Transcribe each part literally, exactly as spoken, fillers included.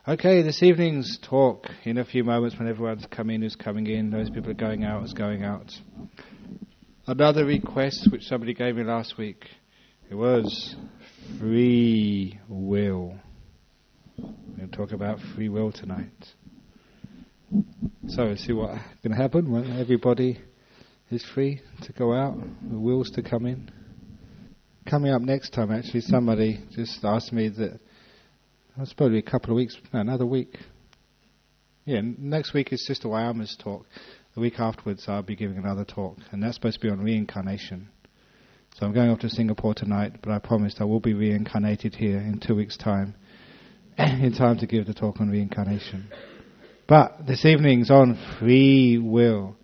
Okay, this evening's talk in a few moments when everyone's coming in who's coming in, those people are going out is going out. Another request which somebody gave me last week, it was free will. We're going to talk about free will tonight. So, see what's going to happen when everybody is free to go out, the wills to come in. Coming up next time, actually, somebody just asked me that it's probably a couple of weeks, no, another week. Yeah, next week is Sister Wayama's talk. The week afterwards I'll be giving another talk, and that's supposed to be on reincarnation. So I'm going off to Singapore tonight, but I promised I will be reincarnated here in two weeks' time, in time to give the talk on reincarnation. But this evening's on free will.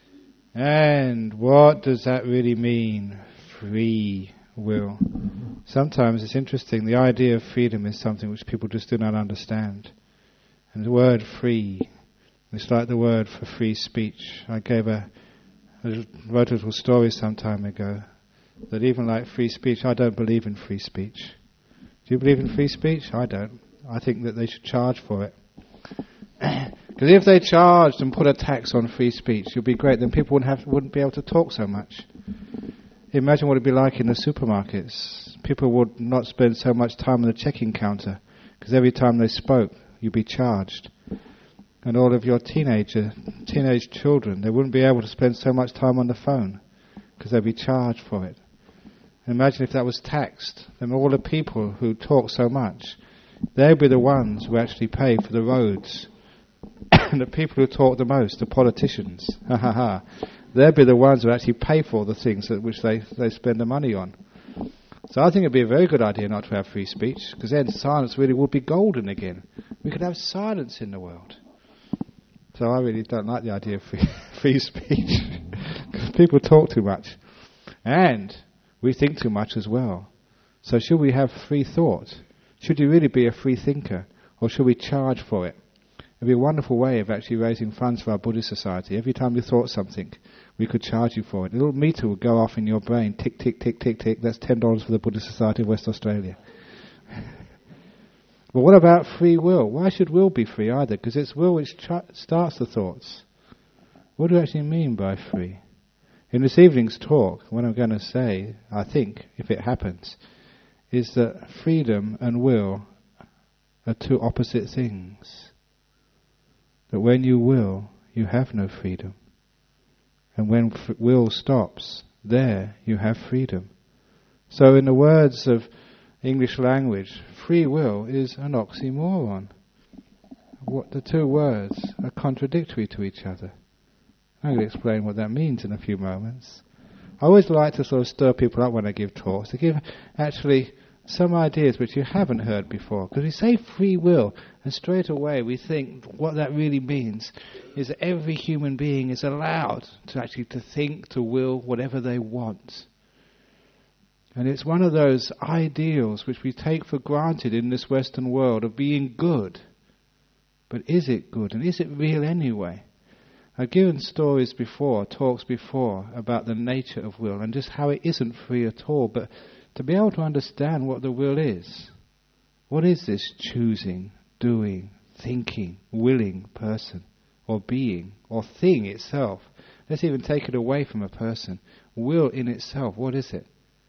And what does that really mean, free will? Sometimes it's interesting, the idea of freedom is something which people just do not understand. And the word free, it's like the word for free speech. I gave a, I wrote a little story some time ago, that even like free speech, I don't believe in free speech. Do you believe in free speech? I don't. I think that they should charge for it. Because if they charged and put a tax on free speech, it would be great, then people wouldn't have, wouldn't be able to talk so much. Imagine what it would be like in the supermarkets. People would not spend so much time on the checking counter, because every time they spoke, you'd be charged. And all of your teenager, teenage children, they wouldn't be able to spend so much time on the phone, because they'd be charged for it. Imagine if that was taxed, then all the people who talk so much, they'd be the ones who actually pay for the roads. And the people who talk the most, the politicians, ha ha ha, they'd be the ones who actually pay for the things that which they, they spend the money on. So I think it'd be a very good idea not to have free speech, because then silence really would be golden again. We could have silence in the world. So I really don't like the idea of free, free speech, because people talk too much. And we think too much as well. So should we have free thought? Should you really be a free thinker? Or should we charge for it? It would be a wonderful way of actually raising funds for our Buddhist society. Every time you thought something, we could charge you for it. A little meter would go off in your brain. Tick, tick, tick, tick, tick. That's ten dollars for the Buddhist Society of West Australia. But what about free will? Why should will be free either? Because it's will which tra- starts the thoughts. What do I actually mean by free? In this evening's talk, what I'm going to say, I think, if it happens, is that freedom and will are two opposite things. That when you will, you have no freedom. And when f- will stops, there you have freedom. So in the words of English language, free will is an oxymoron. What the two words are contradictory to each other. I'm going to explain what that means in a few moments. I always like to sort of stir people up when I give talks, to give actually some ideas which you haven't heard before. Because we say free will, and straight away we think what that really means is that every human being is allowed to actually to think, to will, whatever they want. And it's one of those ideals which we take for granted in this Western world of being good. But is it good? And is it real anyway? I've given stories before, talks before, about the nature of will and just how it isn't free at all. But to be able to understand what the will is. What is this choosing, doing, thinking, willing person, or being, or thing itself? Let's even take it away from a person. Will in itself, what is it?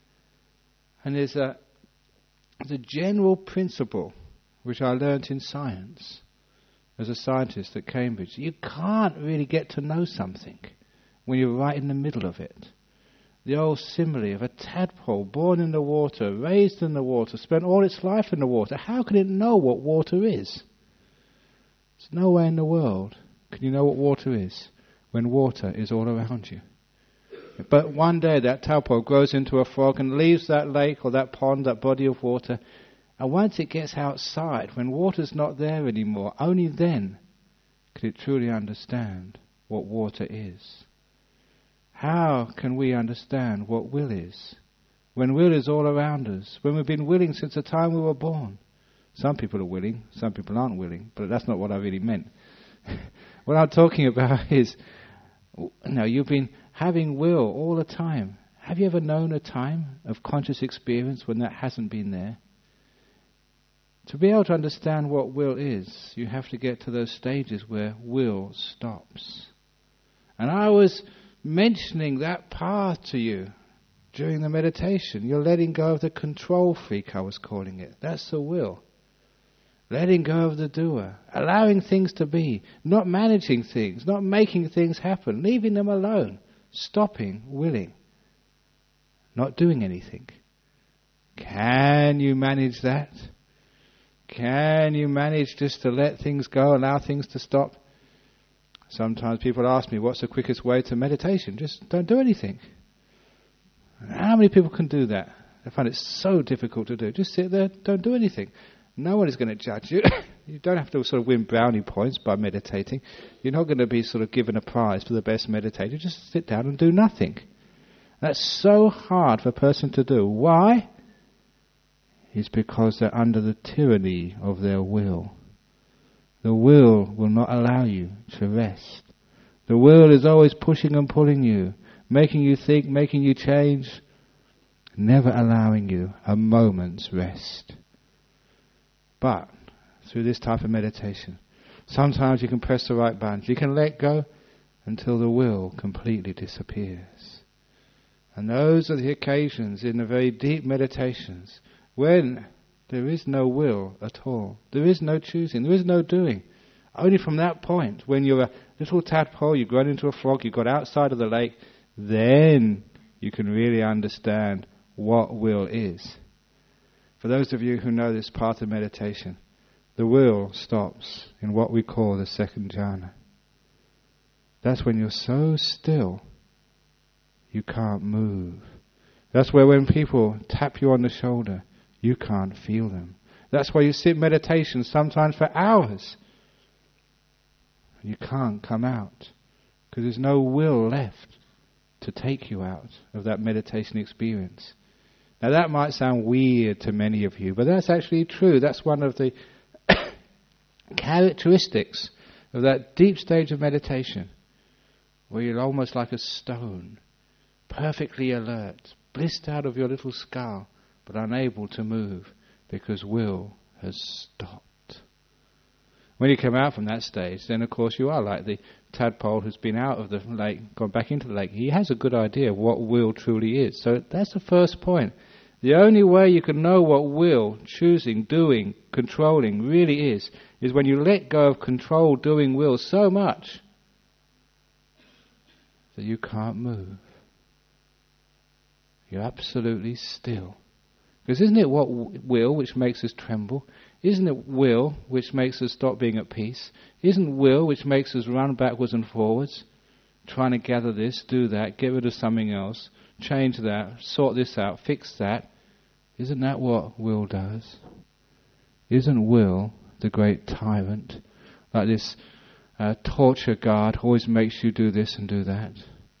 And there's a, there's a general principle which I learnt in science as a scientist at Cambridge. You can't really get to know something when you're right in the middle of it. The old simile of a tadpole born in the water, raised in the water, spent all its life in the water. How can it know what water is? There's no way in the world can you know what water is when water is all around you. But one day that tadpole grows into a frog and leaves that lake or that pond, that body of water. And once it gets outside, when water's not there anymore, only then can it truly understand what water is. How can we understand what will is? When will is all around us, when we've been willing since the time we were born. Some people are willing, some people aren't willing, but that's not what I really meant. What I'm talking about is, no, you've been having will all the time. Have you ever known a time of conscious experience when that hasn't been there? To be able to understand what will is, you have to get to those stages where will stops. And I was mentioning that path to you during the meditation. You're letting go of the control freak, I was calling it. That's the will. Letting go of the doer. Allowing things to be. Not managing things. Not making things happen. Leaving them alone. Stopping, willing. Not doing anything. Can you manage that? Can you manage just to let things go, allow things to stop? Sometimes people ask me, what's the quickest way to meditation? Just don't do anything. How many people can do that? I find it so difficult to do. Just sit there, don't do anything. No one is going to judge you. You don't have to sort of win brownie points by meditating. You're not going to be sort of given a prize for the best meditator. Just sit down and do nothing. That's so hard for a person to do. Why? It's because they're under the tyranny of their will. The will will not allow you to rest. The will is always pushing and pulling you, making you think, making you change, never allowing you a moment's rest. But through this type of meditation, sometimes you can press the right buttons. You can let go until the will completely disappears. And those are the occasions in the very deep meditations when there is no will at all. There is no choosing. There is no doing. Only from that point, when you're a little tadpole, you've grown into a frog, you've got outside of the lake, then you can really understand what will is. For those of you who know this part of meditation, the will stops in what we call the second jhana. That's when you're so still, you can't move. That's where when people tap you on the shoulder, you can't feel them. That's why you sit in meditation sometimes for hours. You can't come out because there's no will left to take you out of that meditation experience. Now that might sound weird to many of you, but that's actually true. That's one of the characteristics of that deep stage of meditation, where you're almost like a stone, perfectly alert, blissed out of your little skull, but unable to move because will has stopped. When you come out from that stage, then of course you are like the tadpole who's been out of the lake, gone back into the lake. He has a good idea of what will truly is. So that's the first point. The only way you can know what will, choosing, doing, controlling really is, is when you let go of control, doing, will so much that you can't move. You're absolutely still. Because isn't it what will which makes us tremble? Isn't it will which makes us stop being at peace? Isn't will which makes us run backwards and forwards, trying to gather this, do that, get rid of something else, change that, sort this out, fix that? Isn't that what will does? Isn't will the great tyrant? Like this uh, torture guard always makes you do this and do that.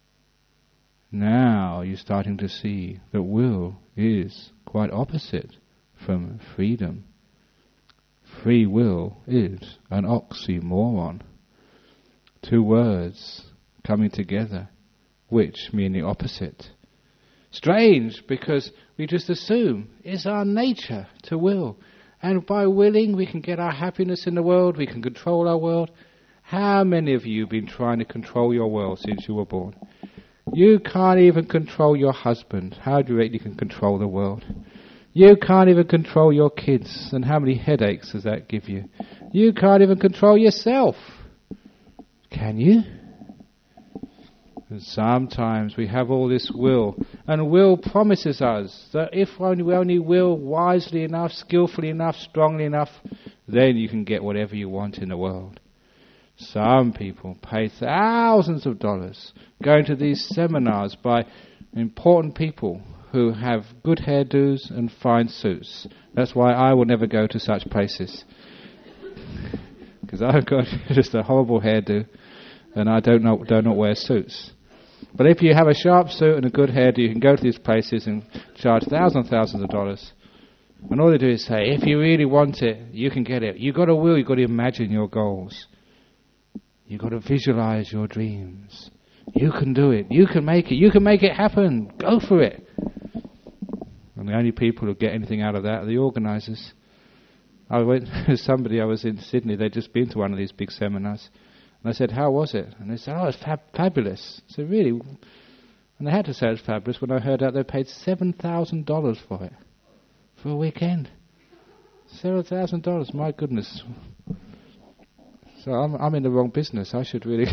Now you're starting to see that will is quite opposite from freedom. Free will is an oxymoron. Two words coming together, which mean the opposite. Strange, because we just assume it's our nature to will. And by willing, we can get our happiness in the world, we can control our world. How many of you have been trying to control your world since you were born? You can't even control your husband. How do you reckon you can control the world? You can't even control your kids. And how many headaches does that give you? You can't even control yourself. Can you? And sometimes we have all this will. And will promises us that if only we only will wisely enough, skillfully enough, strongly enough, then you can get whatever you want in the world. Some people pay thousands of dollars going to these seminars by important people who have good hairdos and fine suits. That's why I will never go to such places. Because I've got just a horrible hairdo and I don't know, don't not wear suits. But if you have a sharp suit and a good hairdo, you can go to these places and charge thousands and thousands of dollars. And all they do is say, if you really want it, you can get it. You've got to will, you've got to imagine your goals. You've got to visualize your dreams. You can do it. You can make it. You can make it happen. Go for it. And the only people who get anything out of that are the organizers. I went with somebody, I was in Sydney, they'd just been to one of these big seminars. And I said, how was it? And they said, oh, it's fab- fabulous. I said, really? And they had to say it was fabulous when I heard out they paid seven thousand dollars for it. For a weekend. seven thousand dollars, my goodness. So I'm, I'm in the wrong business. I should really...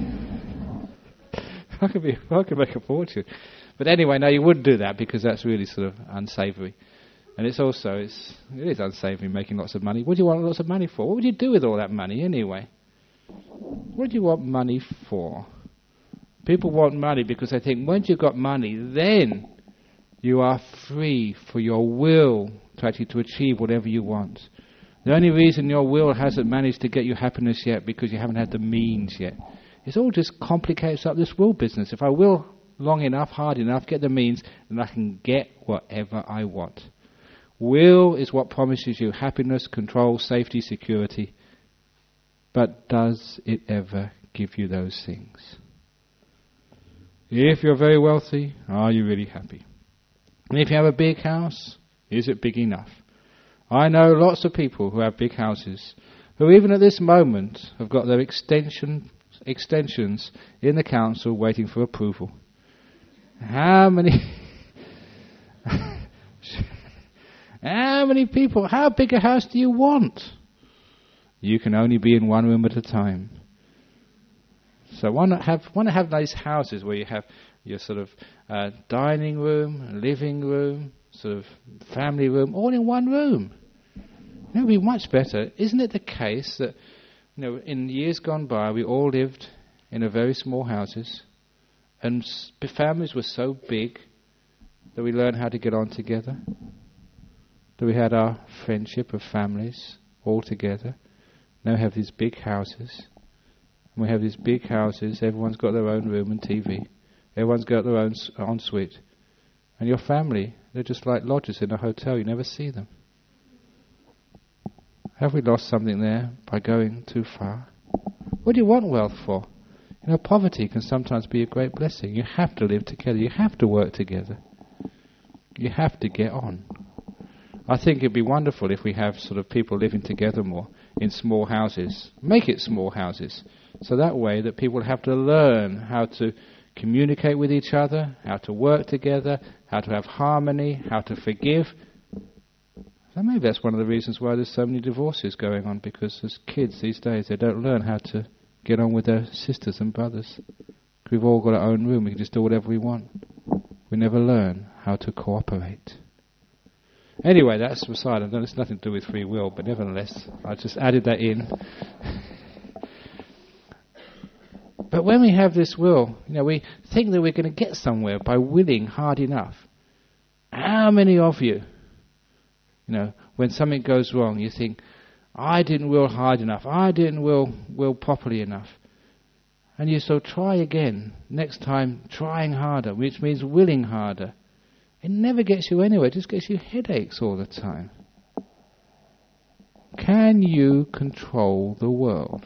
I could be, I could make a fortune. But anyway, no, you wouldn't do that because that's really sort of unsavoury. And it's also, it's, it is unsavoury making lots of money. What do you want lots of money for? What would you do with all that money anyway? What do you want money for? People want money because they think once you've got money, then you are free for your will to actually to achieve whatever you want. The only reason your will hasn't managed to get you happiness yet because you haven't had the means yet. It's all just complicates up this will business. If I will long enough, hard enough, get the means, then I can get whatever I want. Will is what promises you happiness, control, safety, security. But does it ever give you those things? If you're very wealthy, are you really happy? And if you have a big house, is it big enough? I know lots of people who have big houses who even at this moment have got their extension extensions in the council waiting for approval. How many how many people, how big a house do you want? You can only be in one room at a time. So why not have, why not have nice houses where you have your sort of uh, dining room, living room, sort of family room, all in one room? It would be much better. Isn't it the case that, you know, in years gone by, we all lived in a very small houses, and s- families were so big that we learned how to get on together, that we had our friendship of families all together. Now we have these big houses, and we have these big houses, everyone's got their own room and T V, everyone's got their own s- ensuite, and your family, they're just like lodgers in a hotel, you never see them. Have we lost something there by going too far? What do you want wealth for? You know, poverty can sometimes be a great blessing. You have to live together. You have to work together. You have to get on. I think it'd be wonderful if we have sort of people living together more in small houses. Make it small houses. So that way that people have to learn how to communicate with each other, how to work together, how to have harmony, how to forgive. So maybe that's one of the reasons why there's so many divorces going on, because as kids these days they don't learn how to get on with their sisters and brothers. We've all got our own room, we can just do whatever we want. We never learn how to cooperate. Anyway, that's beside it. It's nothing to do with free will, but nevertheless, I just added that in. But when we have this will, you know, we think that we're going to get somewhere by willing hard enough. How many of you, you know, when something goes wrong, you think, I didn't will hard enough, I didn't will will properly enough. And you so try again, next time trying harder, which means willing harder. It never gets you anywhere, it just gets you headaches all the time. Can you control the world?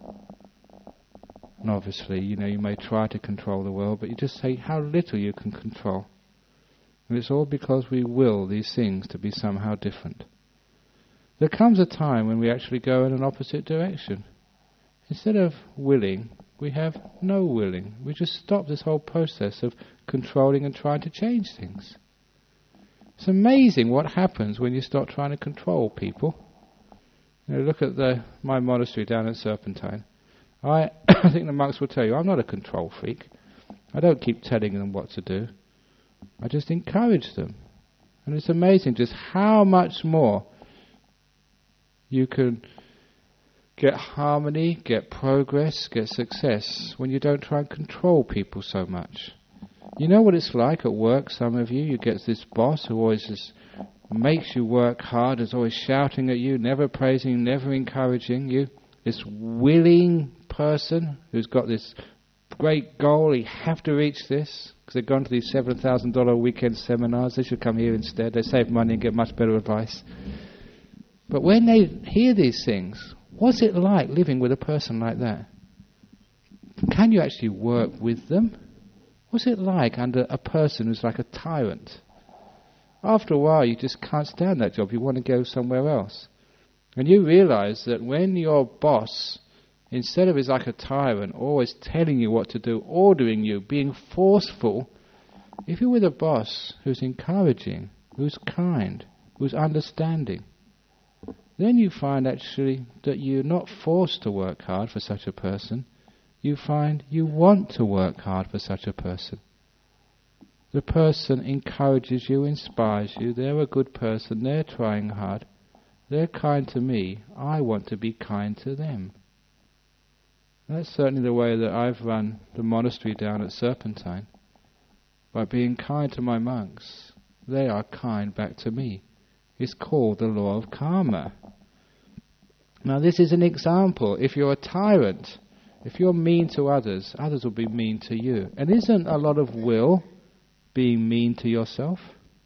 And obviously, you know, you may try to control the world, but you just say how little you can control. And it's all because we will these things to be somehow different. There comes a time when we actually go in an opposite direction. Instead of willing, we have no willing. We just stop this whole process of controlling and trying to change things. It's amazing what happens when you start trying to control people. You know, look at the my monastery down at Serpentine. I, I think the monks will tell you, I'm not a control freak. I don't keep telling them what to do. I just encourage them. And it's amazing just how much more you can get harmony, get progress, get success when you don't try and control people so much. You know what it's like at work, some of you, you get this boss who always just makes you work hard, is always shouting at you, never praising, never encouraging you. This willing person who's got this great goal, you have to reach this, because they've gone to these seven thousand dollars weekend seminars, they should come here instead, they save money and get much better advice. But when they hear these things, what's it like living with a person like that? Can you actually work with them? What's it like under a person who's like a tyrant? After a while, you just can't stand that job. You want to go somewhere else. And you realize that when your boss, instead of is like a tyrant, always telling you what to do, ordering you, being forceful, if you're with a boss who's encouraging, who's kind, who's understanding, then you find actually that you're not forced to work hard for such a person. You find you want to work hard for such a person. The person encourages you, inspires you, they're a good person, they're trying hard, they're kind to me, I want to be kind to them. That's certainly the way that I've run the monastery down at Serpentine. By being kind to my monks, they are kind back to me. It's called the law of karma. Now this is an example. If you're a tyrant, if you're mean to others, others will be mean to you. And isn't a lot of will being mean to yourself?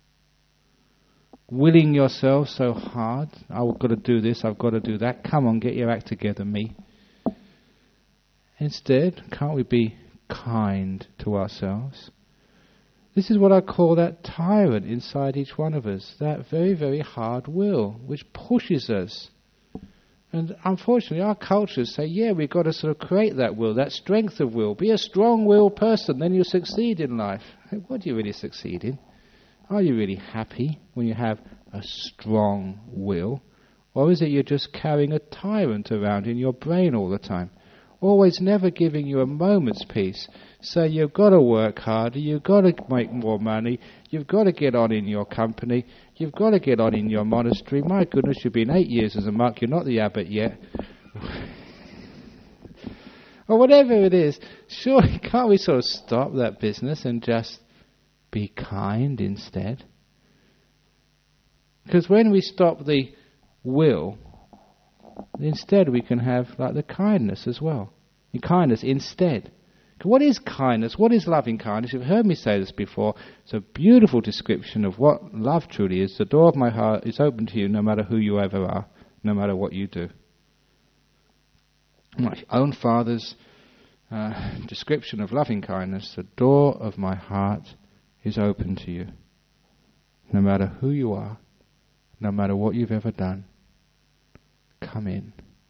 Willing yourself so hard, I've got to do this, I've got to do that, come on, get your act together, me. Instead, can't we be kind to ourselves? This is what I call that tyrant inside each one of us, that very, very hard will, which pushes us. And unfortunately, our cultures say, yeah, we've got to sort of create that will, that strength of will. Be a strong-willed person, then you'll succeed in life. What do you really succeed in? Are you really happy when you have a strong will? Or is it you're just carrying a tyrant around in your brain all the time? Always never giving you a moment's peace. So you've got to work harder, you've got to make more money, you've got to get on in your company, you've got to get on in your monastery. My goodness, you've been eight years as a monk, you're not the abbot yet. Or whatever it is, surely can't we sort of stop that business and just be kind instead? Because when we stop the will, instead we can have like the kindness as well. In kindness instead. What is kindness? What is loving kindness? You've heard me say this before. It's a beautiful description of what love truly is. The door of my heart is open to you no matter who you ever are, no matter what you do. My own father's uh, description of loving kindness, the door of my heart is open to you. No matter who you are, no matter what you've ever done, come in.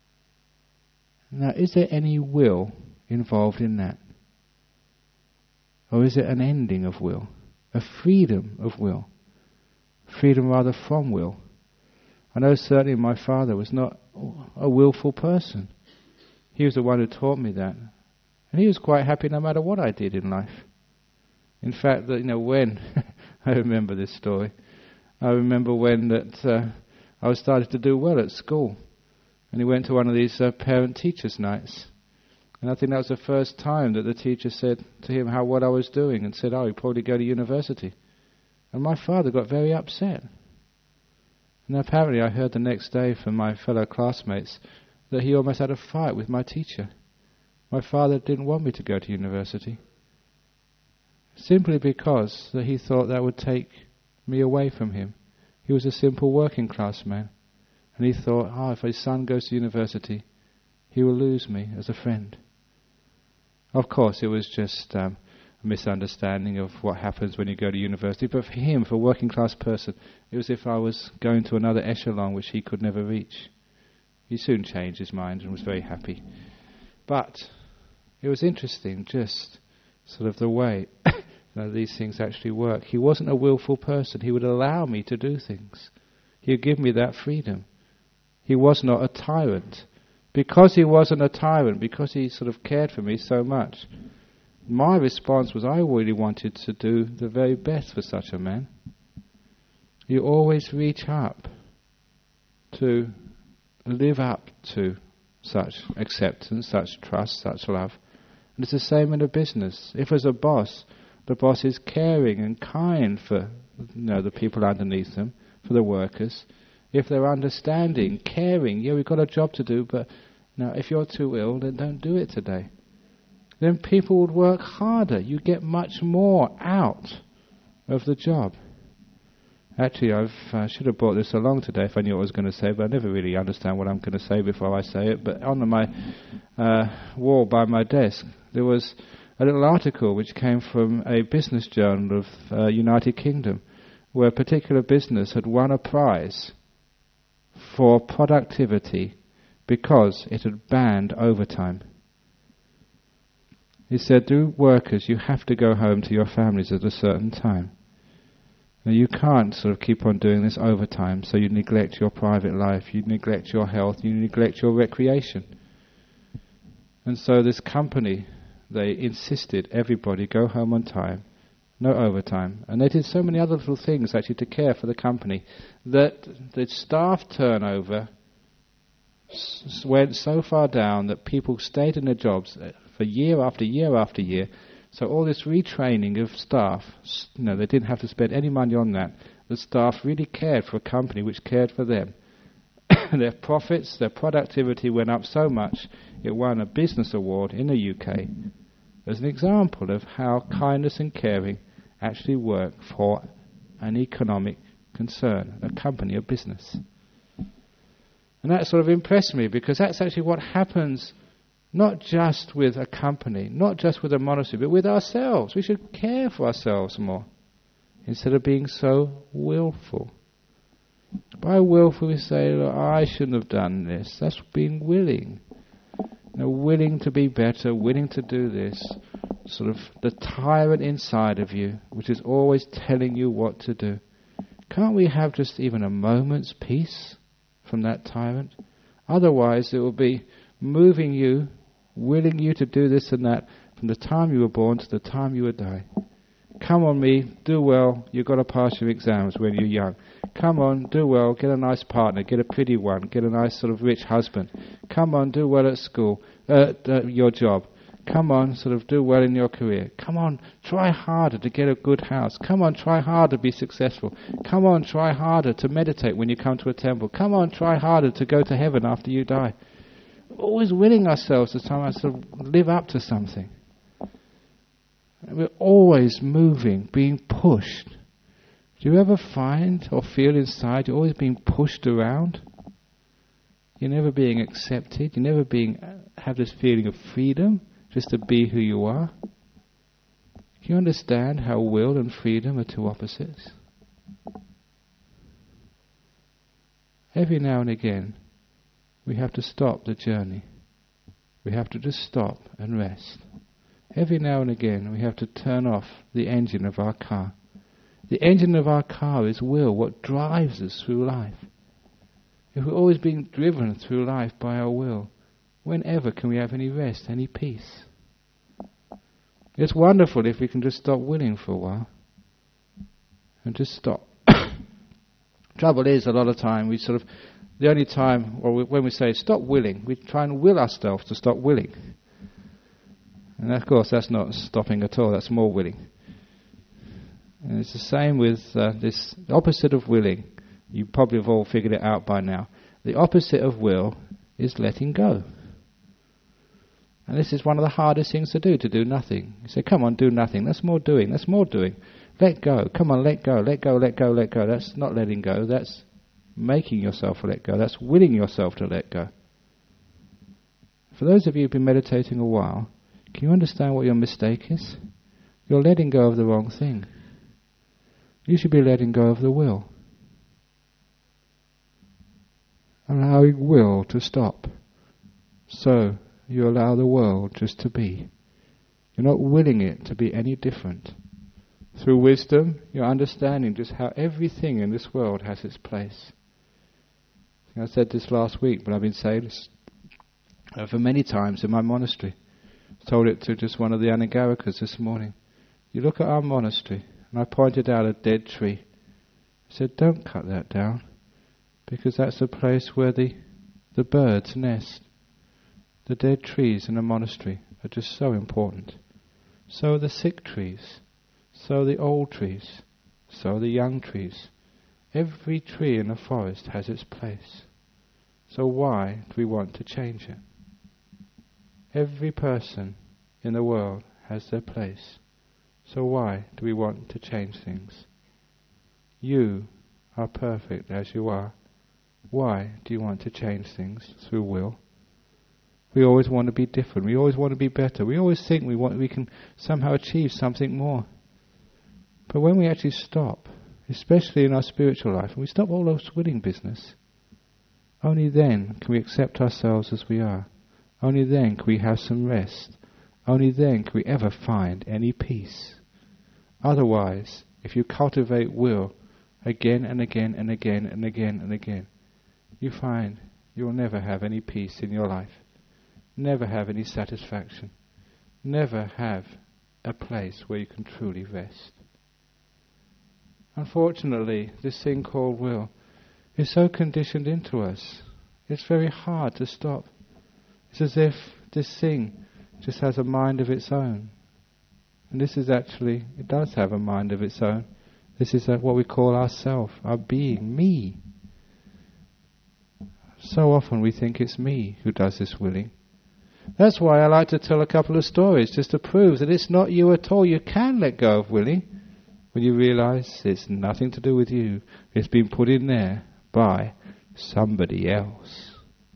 Now, is there any will involved in that? Or is it an ending of will? A freedom of will? Freedom rather from will? I know certainly my father was not a willful person. He was the one who taught me that. And he was quite happy no matter what I did in life. In fact, that you know, when, I remember this story, I remember when that uh, I was starting to do well at school. And he went to one of these uh, parent-teachers nights. And I think that was the first time that the teacher said to him how what I was doing and said, oh, you'd probably go to university. And my father got very upset. And apparently I heard the next day from my fellow classmates that he almost had a fight with my teacher. My father didn't want me to go to university. Simply because that he thought that would take me away from him. He was a simple working class man. And he thought, oh, if his son goes to university, he will lose me as a friend. Of course, it was just um, a misunderstanding of what happens when you go to university. But for him, for a working class person, it was as if I was going to another echelon which he could never reach. He soon changed his mind and was very happy. But it was interesting, just sort of the way you know, these things actually work. He wasn't a willful person. He would allow me to do things. He would give me that freedom. He was not a tyrant. Because he wasn't a tyrant, because he sort of cared for me so much, my response was I really wanted to do the very best for such a man. You always reach up to live up to such acceptance, such trust, such love. And it's the same in a business. If as a boss, the boss is caring and kind for you know, the people underneath them, for the workers, if they're understanding, caring, yeah, we've got a job to do, but now if you're too ill, then don't do it today. Then people would work harder. You get much more out of the job. Actually, I uh, should have brought this along today if I knew what I was going to say, but I never really understand what I'm going to say before I say it. But on my uh, wall by my desk, there was a little article which came from a business journal of uh, United Kingdom, where a particular business had won a prize for productivity because it had banned overtime. He said, to workers, you have to go home to your families at a certain time. Now you can't sort of keep on doing this overtime, so you neglect your private life, you neglect your health, you neglect your recreation. And so this company, they insisted everybody go home on time, no overtime. And they did so many other little things actually to care for the company that the staff turnover s- went so far down that people stayed in their jobs for year after year after year. So all this retraining of staff, you know, they didn't have to spend any money on that. The staff really cared for a company which cared for them. Their profits, their productivity went up so much, it won a business award in the U K as an example of how kindness and caring actually work for an economic concern, a company, a business. And that sort of impressed me, because that's actually what happens not just with a company, not just with a monastery, but with ourselves. We should care for ourselves more instead of being so willful. By willful we say, look, I shouldn't have done this. That's being willing. You know, willing to be better, willing to do this. Sort of the tyrant inside of you, which is always telling you what to do. Can't we have just even a moment's peace from that tyrant? Otherwise it will be moving you, willing you to do this and that from the time you were born to the time you would die. Come on me, do well, you've got to pass your exams when you're young. Come on, do well, get a nice partner, get a pretty one, get a nice sort of rich husband. Come on, do well at school, uh, uh, your job. Come on, sort of do well in your career. Come on, try harder to get a good house. Come on, try harder to be successful. Come on, try harder to meditate when you come to a temple. Come on, try harder to go to heaven after you die. Always willing ourselves to somehow sort of live up to something. We're always moving, being pushed. Do you ever find or feel inside you're always being pushed around? You're never being accepted. You're never being have this feeling of freedom, just to be who you are. Can you understand how will and freedom are two opposites? Every now and again, we have to stop the journey. We have to just stop and rest. Every now and again, we have to turn off the engine of our car. The engine of our car is will, what drives us through life. If we're always being driven through life by our will, whenever can we have any rest, any peace? It's wonderful if we can just stop willing for a while and just stop. Trouble is, a lot of time we sort of, the only time, or we, when we say stop willing, we try and will ourselves to stop willing. And of course that's not stopping at all, that's more willing. And it's the same with uh, this opposite of willing. You probably have all figured it out by now. The opposite of will is letting go. And this is one of the hardest things to do, to do nothing. You say, come on, do nothing. That's more doing, that's more doing. Let go, come on, let go, let go, let go, let go. That's not letting go, that's making yourself let go. That's willing yourself to let go. For those of you who've been meditating a while, can you understand what your mistake is? You're letting go of the wrong thing. You should be letting go of the will. Allowing will to stop. So you allow the world just to be. You're not willing it to be any different. Through wisdom, you're understanding just how everything in this world has its place. I said this last week, but I've been saying this uh, for many times in my monastery. I told it to just one of the Anagarikas this morning. You look at our monastery, and I pointed out a dead tree. I said, don't cut that down, because that's the place where the, the birds nest. The dead trees in a monastery are just so important. So are the sick trees. So are the old trees. So are the young trees. Every tree in a forest has its place. So why do we want to change it? Every person in the world has their place. So why do we want to change things? You are perfect as you are. Why do you want to change things through will? We always want to be different. We always want to be better. We always think we want we can somehow achieve something more. But when we actually stop, especially in our spiritual life, and we stop all those willing business, Only then can we accept ourselves as we are. Only then can we have some rest. Only then can we ever find any peace. Otherwise, if you cultivate will again and again and again and again and again, you find you will never have any peace in your life, never have any satisfaction, never have a place where you can truly rest. Unfortunately, this thing called will is so conditioned into us, it's very hard to stop. It's as if this thing just has a mind of its own. And this is actually, it does have a mind of its own. This is what we call ourself, our being, me. So often we think it's me who does this willing. That's why I like to tell a couple of stories, just to prove that it's not you at all. You can let go of willing when you realize it's nothing to do with you. It's been put in there by somebody else.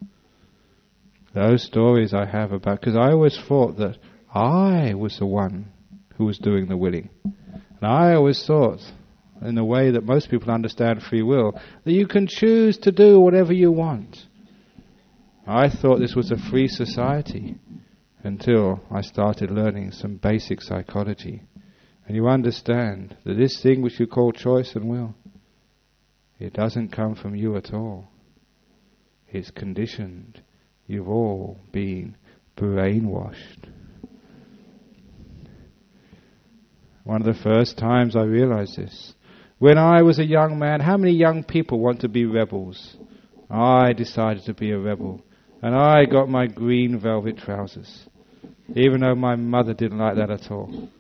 Those stories I have about, because I always thought that I was the one who was doing the willing. And I always thought, in the way that most people understand free will, that you can choose to do whatever you want. I thought this was a free society until I started learning some basic psychology. And you understand that this thing which you call choice and will, it doesn't come from you at all. It's conditioned. You've all been brainwashed. One of the first times I realized this, when I was a young man, how many young people want to be rebels? I decided to be a rebel. And I got my green velvet trousers, even though my mother didn't like that at all.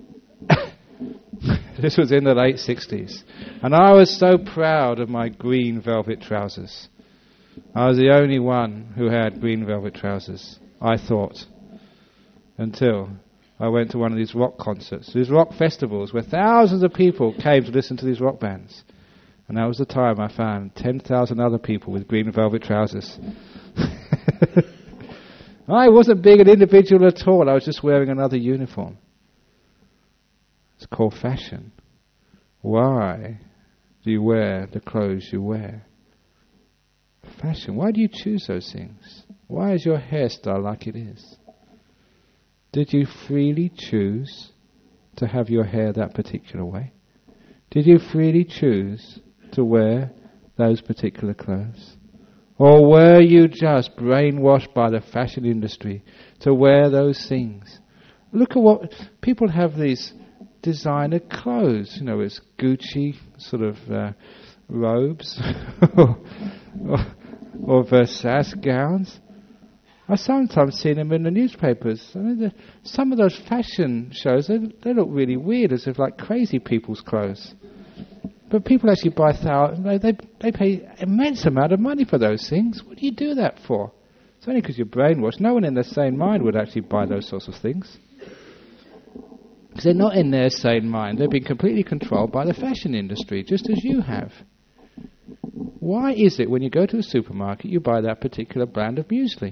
This was in the late sixties. And I was so proud of my green velvet trousers. I was the only one who had green velvet trousers, I thought, until I went to one of these rock concerts, these rock festivals where thousands of people came to listen to these rock bands. And that was the time I found ten thousand other people with green velvet trousers. I wasn't being an individual at all. I was just wearing another uniform. It's called fashion. Why do you wear the clothes you wear? Fashion. Why do you choose those things? Why is your hairstyle like it is? Did you freely choose to have your hair that particular way? Did you freely choose to wear those particular clothes? Or were you just brainwashed by the fashion industry to wear those things? Look at what people have, these designer clothes. You know, it's Gucci sort of uh, robes or, or Versace gowns. I sometimes see them in the newspapers. I mean, the, some of those fashion shows, they, they look really weird, as if like crazy people's clothes. But people actually buy thousands. They, they they pay immense amount of money for those things. What do you do that for? It's only because you're brainwashed. No one in their sane mind would actually buy those sorts of things. Because they're not in their sane mind. They've been completely controlled by the fashion industry, just as you have. Why is it when you go to a supermarket you buy that particular brand of muesli?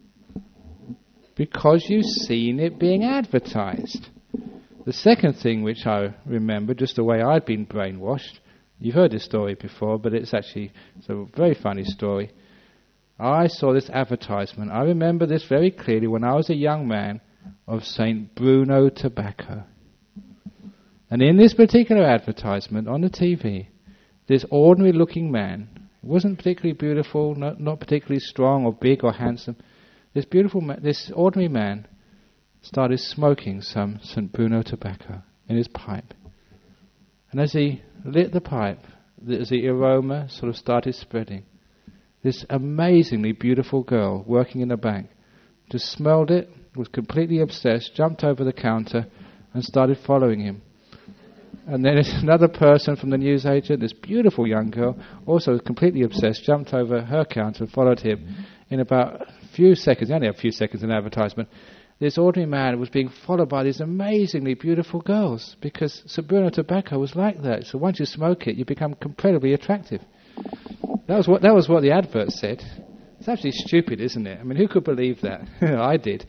Because you've seen it being advertised. The second thing which I remember, just the way I'd been brainwashed, you've heard this story before, but it's actually it's a very funny story. I saw this advertisement. I remember this very clearly when I was a young man, of Saint Bruno tobacco. And in this particular advertisement on the T V, this ordinary looking man, he wasn't particularly beautiful, not, not particularly strong or big or handsome, this beautiful ma- this ordinary man started smoking some Saint Bruno tobacco in his pipe. And as he lit the pipe, as the aroma sort of started spreading, this amazingly beautiful girl working in the bank just smelled it, was completely obsessed, jumped over the counter and started following him. And then another person from the newsagent, this beautiful young girl, also completely obsessed, jumped over her counter and followed him. In about a few seconds, only a few seconds in advertisement, this ordinary man was being followed by these amazingly beautiful girls, because Saint Bruno tobacco was like that. So once you smoke it, you become incredibly attractive. That was what that was what the advert said. It's actually stupid, isn't it? I mean, who could believe that? I did.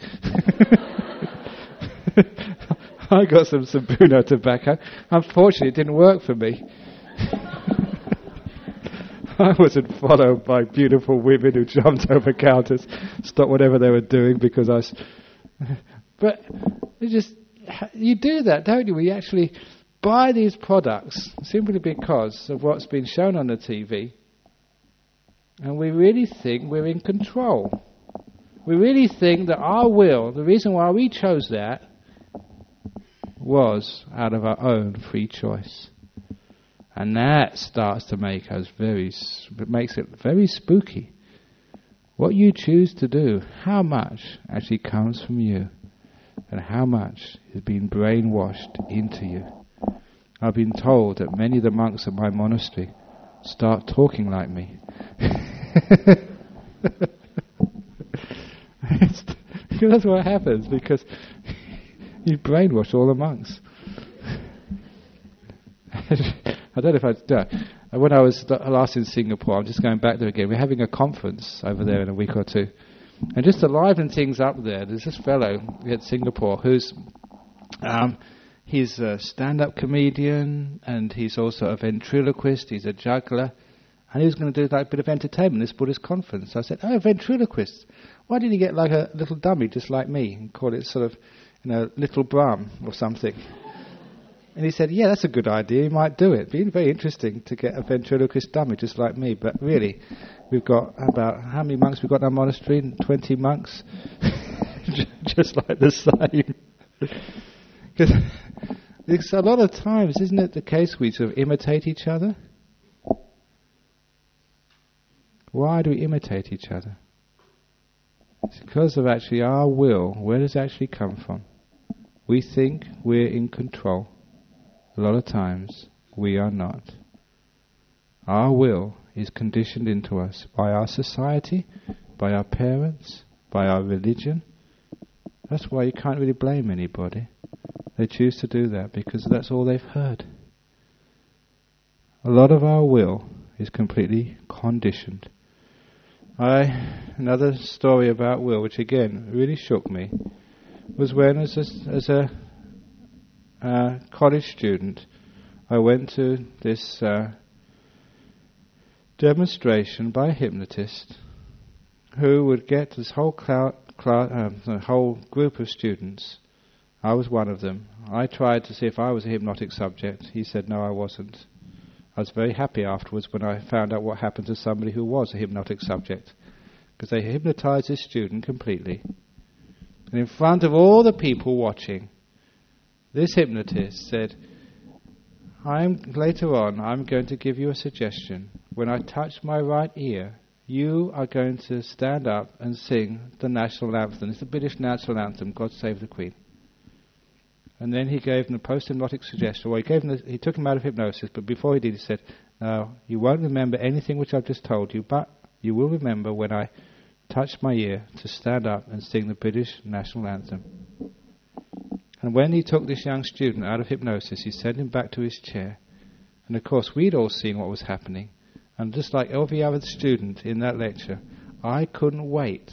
I got some Saint Bruno tobacco. Unfortunately, it didn't work for me. I wasn't followed by beautiful women who jumped over counters, stopped whatever they were doing because I was... But it just... You do that, don't you? We actually buy these products simply because of what's been shown on the T V, and we really think we're in control. We really think that our will, the reason why we chose that, was out of our own free choice. And that starts to make us very, it makes it very spooky. What you choose to do, how much actually comes from you, and how much is being brainwashed into you. I've been told that many of the monks at my monastery start talking like me. That's what happens, because you brainwash all the monks. I don't know if I do. When I was last in Singapore, I'm just going back there again. We're having a conference over there in a week or two. And just to liven things up there, there's this fellow at Singapore who's, um, he's a stand-up comedian, and he's also a ventriloquist, he's a juggler, and he was going to do like a bit of entertainment this Buddhist conference. So I said, oh, ventriloquist, why didn't you get like a little dummy just like me and call it sort of, you know, Little Brahm or something? And he said, yeah, that's a good idea, you might do it. It'd be very interesting to get a ventriloquist dummy just like me. But really, we've got about, how many monks we've got in our monastery? twenty monks? Just like the same. Because a lot of times, isn't it the case we sort of imitate each other? Why do we imitate each other? It's because of actually our will. Where does it actually come from? We think we're in control. A lot of times, we are not. Our will is conditioned into us by our society, by our parents, by our religion. That's why you can't really blame anybody. They choose to do that because that's all they've heard. A lot of our will is completely conditioned. I, another story about will, which again really shook me, was when as a, as a uh, college student, I went to this uh, demonstration by a hypnotist who would get this whole cloud, cloud, um, a whole group of students. I was one of them. I tried to see if I was a hypnotic subject. He said no, I wasn't. I was very happy afterwards when I found out what happened to somebody who was a hypnotic subject, because they hypnotized this student completely. And in front of all the people watching, this hypnotist said, I'm, later on, I'm going to give you a suggestion. When I touch my right ear, you are going to stand up and sing the national anthem. It's the British national anthem, God Save the Queen. And then he gave them a post-hypnotic suggestion. Well, he gave them the, he took him out of hypnosis, but before he did, he said, now, you won't remember anything which I've just told you, but you will remember when I touch my ear to stand up and sing the British national anthem. And when he took this young student out of hypnosis, he sent him back to his chair. And of course, we'd all seen what was happening. And just like every other student in that lecture, I couldn't wait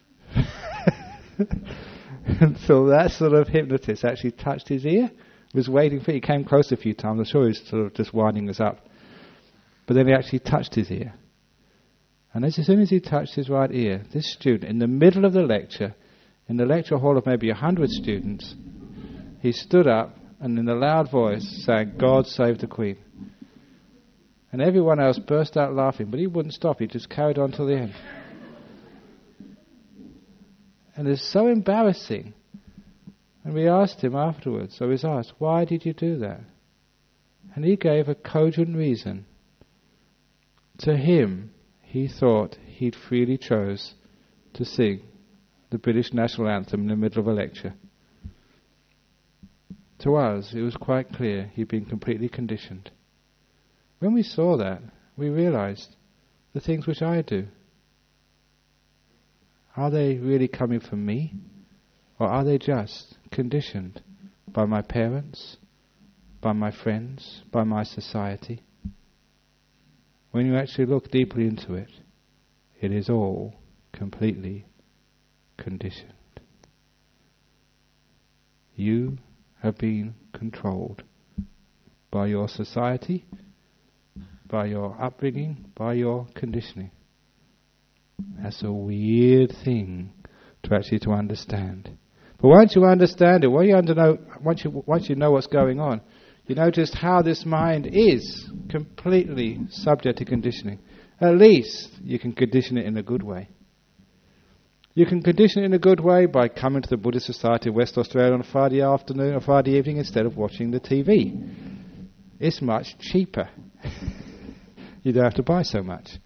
until that sort of hypnotist actually touched his ear. Was waiting for it. He came close a few times. I'm sure he was sort of just winding us up. But then he actually touched his ear. And as soon as he touched his right ear, this student, in the middle of the lecture, in the lecture hall of maybe a hundred students, he stood up and in a loud voice sang, God Save the Queen. And everyone else burst out laughing, but he wouldn't stop. He just carried on till the end. And it's so embarrassing. And we asked him afterwards, so he was asked, why did you do that? And he gave a cogent reason. To him, he thought he'd freely chose to sing the British national anthem in the middle of a lecture. To us, it was quite clear he'd been completely conditioned. When we saw that, we realized the things which I do, are they really coming from me? Or are they just conditioned by my parents, by my friends, by my society? When you actually look deeply into it, it is all completely conditioned. You have been controlled by your society, by your upbringing, by your conditioning. That's a weird thing to actually to understand. But once you understand it, well, you under know, once you once you know what's going on, you notice how this mind is completely subject to conditioning. At least you can condition it in a good way. You can condition it in a good way by coming to the Buddhist Society of West Australia on a Friday afternoon or Friday evening instead of watching the T V. It's much cheaper. You don't have to buy so much.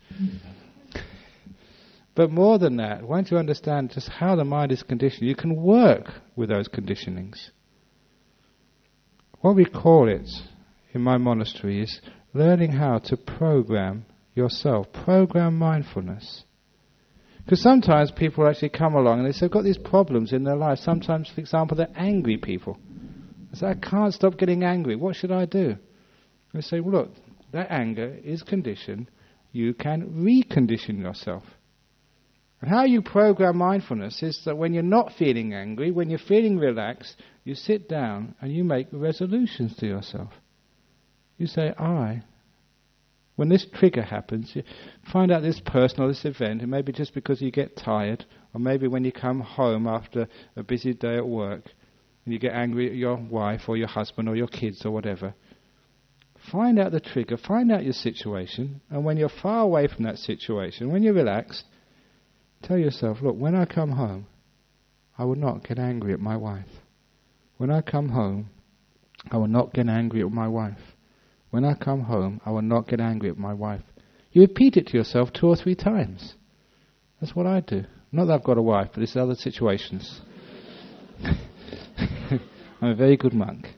But more than that, once you understand just how the mind is conditioned, you can work with those conditionings. What we call it in my monastery is learning how to program yourself, program mindfulness. Because sometimes people actually come along and they say, I've got these problems in their life. Sometimes, for example, they're angry people. They say, I can't stop getting angry. What should I do? They say, well, look, that anger is conditioned. You can recondition yourself. And how you program mindfulness is that when you're not feeling angry, when you're feeling relaxed, you sit down and you make resolutions to yourself. You say, I. When this trigger happens, you find out this person or this event, and maybe just because you get tired, or maybe when you come home after a busy day at work, and you get angry at your wife or your husband or your kids or whatever. Find out the trigger, find out your situation, and when you're far away from that situation, when you're relaxed, tell yourself, look, when I come home, I will not get angry at my wife. When I come home, I will not get angry at my wife. When I come home, I will not get angry at my wife. You repeat it to yourself two or three times. That's what I do. Not that I've got a wife, but it's other situations. I'm a very good monk.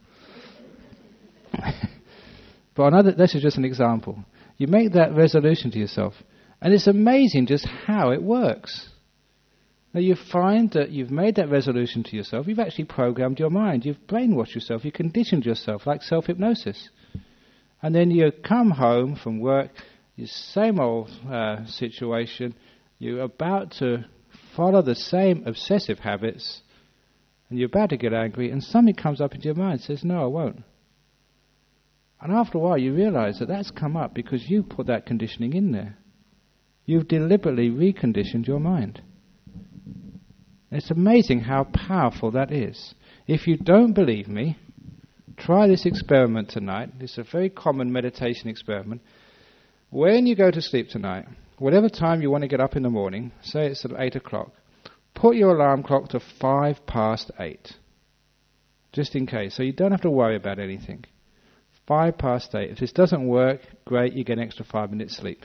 But another, this is just an example. You make that resolution to yourself, and it's amazing just how it works. Now you find that you've made that resolution to yourself, you've actually programmed your mind, you've brainwashed yourself, you've conditioned yourself like self-hypnosis. And then you come home from work, your same old uh, situation, you're about to follow the same obsessive habits, and you're about to get angry, and something comes up into your mind and says, no, I won't. And after a while you realize that that's come up because you put that conditioning in there. You've deliberately reconditioned your mind. It's amazing how powerful that is. If you don't believe me, try this experiment tonight. It's a very common meditation experiment. When you go to sleep tonight, whatever time you want to get up in the morning, say it's at eight o'clock, put your alarm clock to five past eight, just in case, so you don't have to worry about anything. Five past eight. If this doesn't work, great, you get an extra five minutes sleep.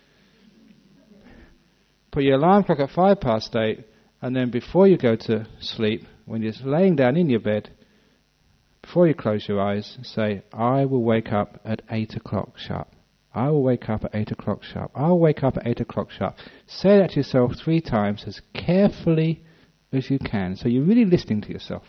Put your alarm clock at five past eight, and then before you go to sleep, when you're laying down in your bed, before you close your eyes, say, I will wake up at eight o'clock sharp. I will wake up at eight o'clock sharp. I will wake up at eight o'clock sharp. Say that to yourself three times as carefully as you can. So you're really listening to yourself.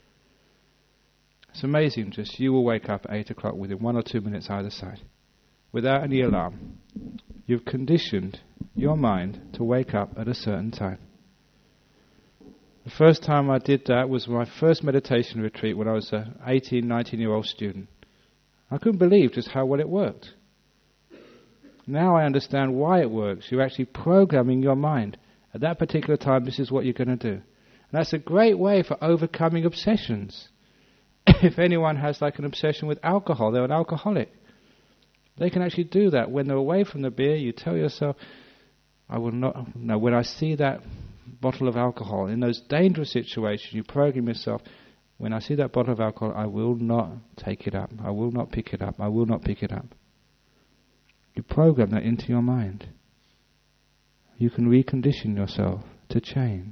It's amazing, just you will wake up at eight o'clock within one or two minutes either side, without any alarm. You've conditioned your mind to wake up at a certain time. The first time I did that was my first meditation retreat when I was an eighteen, nineteen-year-old student. I couldn't believe just how well it worked. Now I understand why it works. You're actually programming your mind. At that particular time, this is what you're going to do. And that's a great way for overcoming obsessions. If anyone has like an obsession with alcohol, they're an alcoholic. They can actually do that. When they're away from the beer, you tell yourself, I will not, no, when I see that bottle of alcohol, in those dangerous situations, you program yourself, when I see that bottle of alcohol, I will not take it up. I will not pick it up. I will not pick it up. You program that into your mind. You can recondition yourself to change.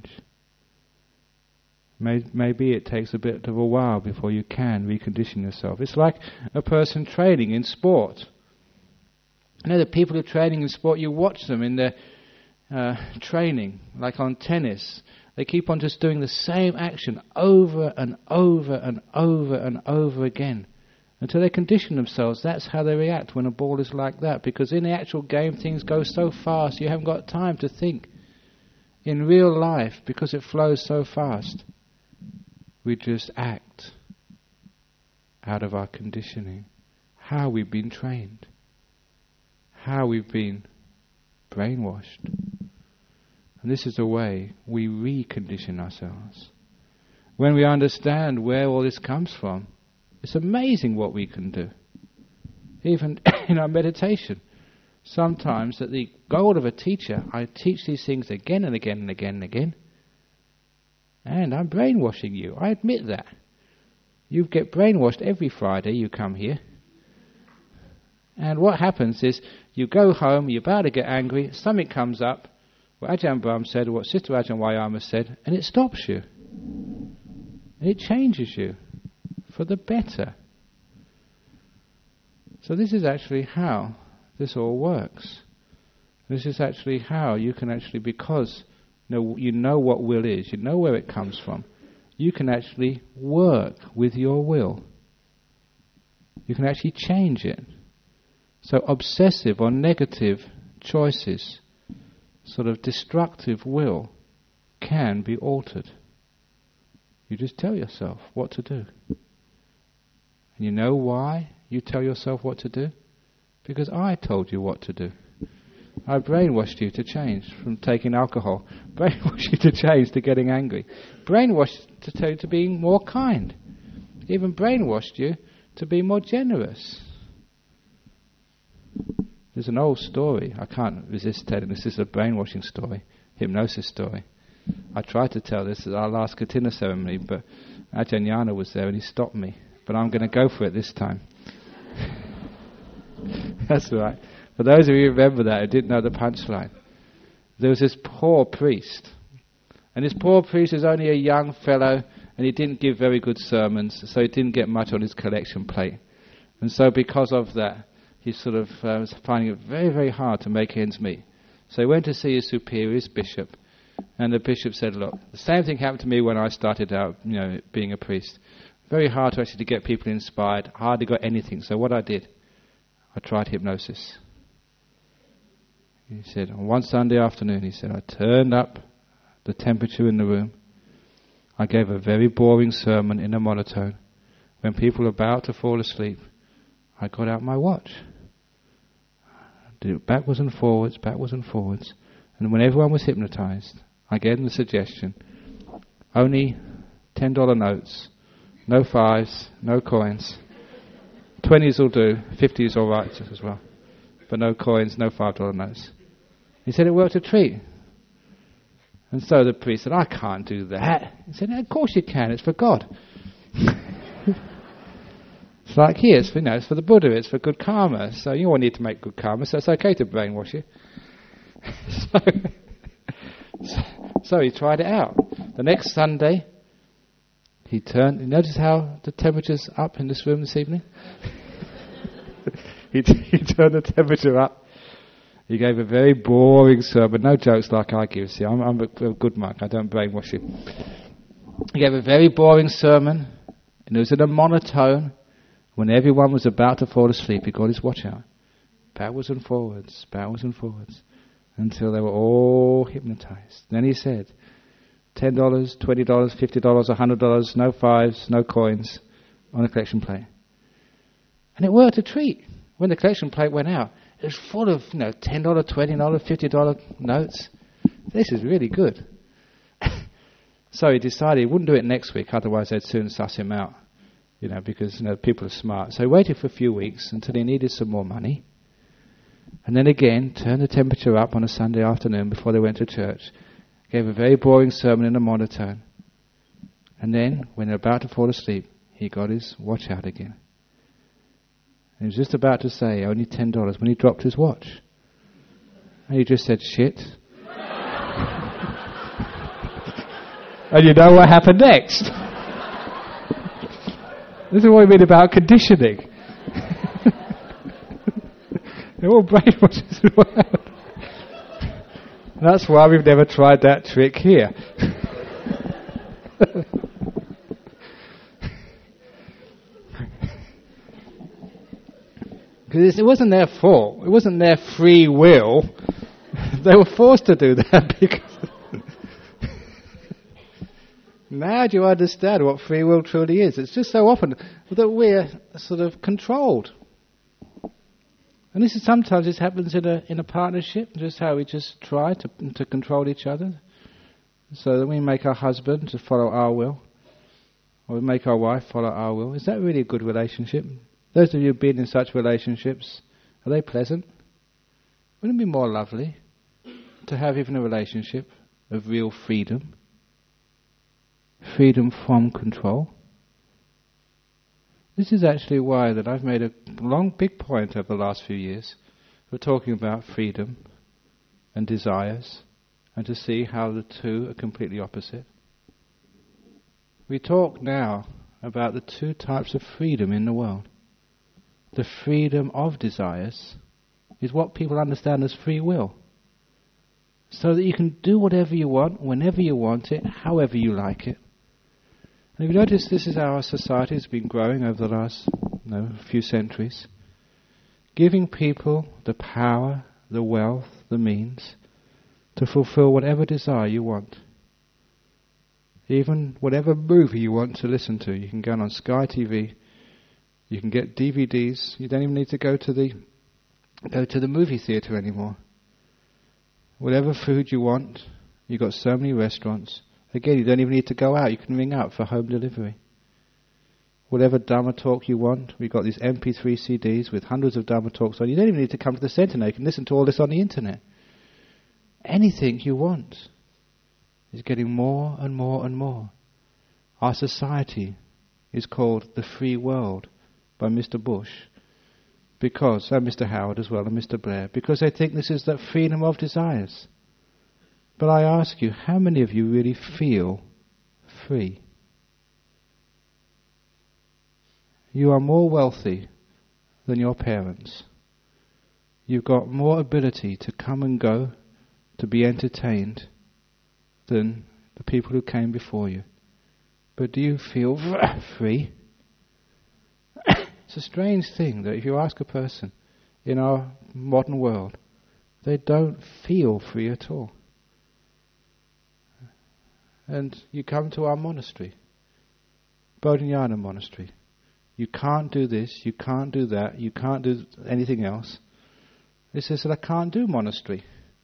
Maybe it takes a bit of a while before you can recondition yourself. It's like a person training in sport. You know, the people who are training in sport, you watch them in their uh, training, like on tennis. They keep on just doing the same action over and over and over and over again until they condition themselves. That's how they react when a ball is like that, because in the actual game things go so fast you haven't got time to think. In real life, because it flows so fast, we just act out of our conditioning, how we've been trained. how we've been brainwashed. And this is the way we recondition ourselves. When we understand where all this comes from, it's amazing what we can do. Even in our meditation, sometimes at the goal of a teacher, I teach these things again and again and again and again. And I'm brainwashing you. I admit that. You get brainwashed every Friday you come here. And what happens is, you go home, you're about to get angry, something comes up, what Ajahn Brahm said, or what Sister Ajahn Wayama said, and it stops you. And it changes you for the better. So this is actually how this all works. This is actually how you can actually, because you know, you know what will is, you know where it comes from, you can actually work with your will. You can actually change it. So obsessive or negative choices, sort of destructive will, can be altered. You just tell yourself what to do. And you know why you tell yourself what to do? Because I told you what to do. I brainwashed you to change from taking alcohol. Brainwashed you to change to getting angry. Brainwashed to tell you to being more kind. Even brainwashed you to be more generous. There's an old story. I can't resist telling this. This is a brainwashing story. Hypnosis story. I tried to tell this at our last Katina ceremony, but Ajahn Yana was there and he stopped me. But I'm going to go for it this time. That's right. For those of you who remember that, who didn't know the punchline, there was this poor priest. And this poor priest was only a young fellow, and he didn't give very good sermons, so he didn't get much on his collection plate. And so because of that, he sort of uh, was finding it very, very hard to make ends meet. So he went to see his superior, his bishop, and the bishop said, look, the same thing happened to me when I started out, you know, being a priest. Very hard to actually to get people inspired, hardly got anything. So what I did, I tried hypnosis. He said, on one Sunday afternoon, he said, I turned up the temperature in the room. I gave a very boring sermon in a monotone. When people were about to fall asleep, I got out my watch. I did it backwards and forwards, backwards and forwards. And when everyone was hypnotized, I gave them the suggestion, only ten dollar notes, no fives, no coins. Twenties will do, fifties all right as well. But no coins, no five dollar notes. He said it worked a treat. And so the priest said, I can't do that. He said, no, of course you can, it's for God. It's like here, it's for, you know, it's for the Buddha, it's for good karma. So you all need to make good karma, so it's okay to brainwash you. so, so, so he tried it out. The next Sunday, he turned, you notice how the temperature's up in this room this evening? he, t- he turned the temperature up. He gave a very boring sermon, no jokes like I give. See, I'm, I'm a, a good monk, I don't brainwash you. He gave a very boring sermon, and it was in a monotone. When everyone was about to fall asleep, he got his watch out. Backwards and forwards, backwards and forwards, until they were all hypnotized. Then he said, ten dollars, twenty dollars, fifty dollars, one hundred dollars, no fives, no coins on the collection plate. And it worked a treat. When the collection plate went out, it was full of, you know, ten dollars, twenty dollars, fifty dollars notes. This is really good. So he decided he wouldn't do it next week, otherwise they'd soon suss him out. You know, because, you know, people are smart. So he waited for a few weeks until he needed some more money. And then again, turned the temperature up on a Sunday afternoon before they went to church. Gave a very boring sermon in a monotone. And then, when they were about to fall asleep, he got his watch out again. And he was just about to say, only ten dollars, when he dropped his watch. And he just said, shit. And you know what happened next? This is what we mean about conditioning. They're all brainwashes. That's why we've never tried that trick here. Because it wasn't their fault. It wasn't their free will. They were forced to do that because... Now do you understand what free will truly is? It's just so often that we're sort of controlled. And this is sometimes this happens in a in a partnership, just how we just try to to control each other, so that we make our husband to follow our will, or we make our wife follow our will. Is that really a good relationship? Those of you who've been in such relationships, are they pleasant? Wouldn't it be more lovely to have even a relationship of real freedom? Freedom from control. This is actually why that I've made a long, big point over the last few years of talking about freedom and desires, and to see how the two are completely opposite. We talk now about the two types of freedom in the world. The freedom of desires is what people understand as free will. So that you can do whatever you want, whenever you want it, however you like it. And if you notice, this is how our society has been growing over the last you know, few centuries. Giving people the power, the wealth, the means to fulfill whatever desire you want. Even whatever movie you want to listen to. You can go on Sky T V, you can get D V Ds, you don't even need to go to the go to the movie theatre anymore. Whatever food you want, you've got so many restaurants. Again, you don't even need to go out, you can ring up for home delivery. Whatever Dhamma talk you want, we've got these M P three C Ds with hundreds of Dhamma talks on. You don't even need to come to the centre now, you can listen to all this on the internet. Anything you want is getting more and more and more. Our society is called the free world by Mister Bush, because, and Mister Howard as well, and Mister Blair, because they think this is the freedom of desires. But I ask you, how many of you really feel free? You are more wealthy than your parents. You've got more ability to come and go, to be entertained, than the people who came before you. But do you feel free? It's a strange thing that if you ask a person in our modern world, they don't feel free at all. And you come to our monastery, Bodhinyana Monastery. You can't do this, you can't do that, you can't do anything else. It says that I can't do monastery.